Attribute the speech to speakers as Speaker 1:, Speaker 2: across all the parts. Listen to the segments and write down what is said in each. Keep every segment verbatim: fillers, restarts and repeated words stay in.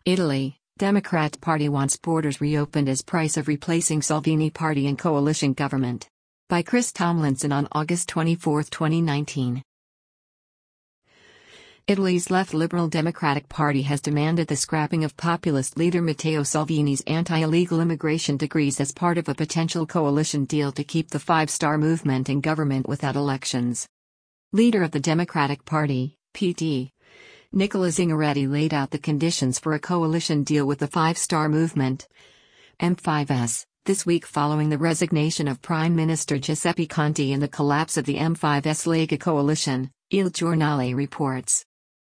Speaker 1: Italy, Democrat Party wants borders reopened as price of replacing Salvini party and coalition government. By Chris Tomlinson on August twenty-fourth, twenty nineteen. Italy's left Liberal Democratic Party has demanded the scrapping of populist leader Matteo Salvini's anti-illegal immigration decrees as part of a potential coalition deal to keep the Five Star Movement in government without elections. Leader of the Democratic Party, P D, Nicola Zingaretti laid out the conditions for a coalition deal with the Five Star Movement, M five S, this week following the resignation of Prime Minister Giuseppe Conte and the collapse of the M five S Lega coalition, Il Giornale reports.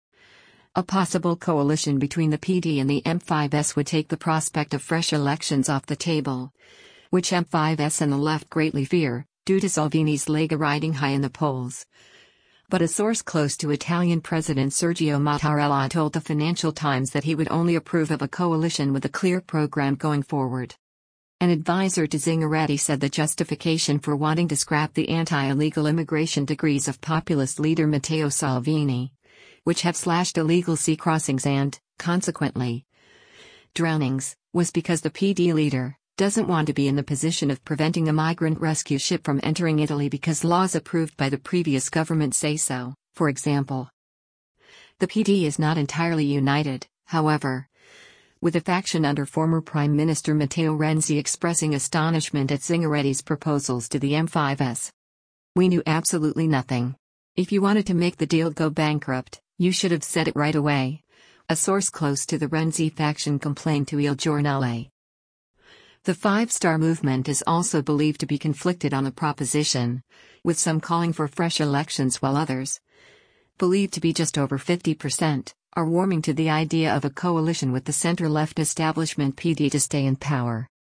Speaker 1: A possible coalition between the P D and the M five S would take the prospect of fresh elections off the table, which M five S and the left greatly fear, due to Salvini's Lega riding high in the polls. But a source close to Italian President Sergio Mattarella told the Financial Times that he would only approve of a coalition with a clear program going forward. An advisor to Zingaretti said the justification for wanting to scrap the anti-illegal immigration decrees of populist leader Matteo Salvini, which have slashed illegal sea crossings and, consequently, drownings, was because the P D leader doesn't want to be in the position of preventing a migrant rescue ship from entering Italy because laws approved by the previous government say so, for example. The P D is not entirely united, however, with a faction under former Prime Minister Matteo Renzi expressing astonishment at Zingaretti's proposals to the M five S. "We knew absolutely nothing. If you wanted to make the deal go bankrupt, you should have said it right away," a source close to the Renzi faction complained to Il Giornale. The Five Star Movement is also believed to be conflicted on the proposition, with some calling for fresh elections while others, believed to be just over fifty percent, are warming to the idea of a coalition with the center-left establishment P D to stay in power.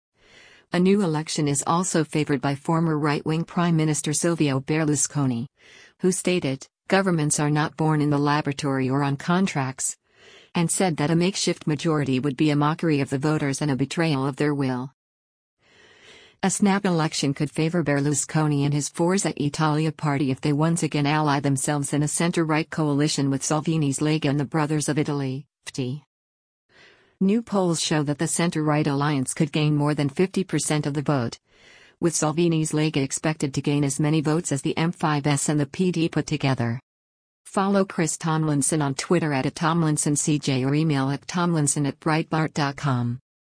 Speaker 1: A new election is also favored by former right-wing Prime Minister Silvio Berlusconi, who stated, "Governments are not born in the laboratory or on contracts," and said that a makeshift majority would be a mockery of the voters and a betrayal of their will. A snap election could favor Berlusconi and his Forza Italia party if they once again ally themselves in a center-right coalition with Salvini's Lega and the Brothers of Italy, F T. New polls show that the center-right alliance could gain more than fifty percent of the vote, with Salvini's Lega expected to gain as many votes as the M five S and the P D put together. Follow Chris Tomlinson on Twitter at Tomlinson C J or email at tomlinson at breitbart dot com.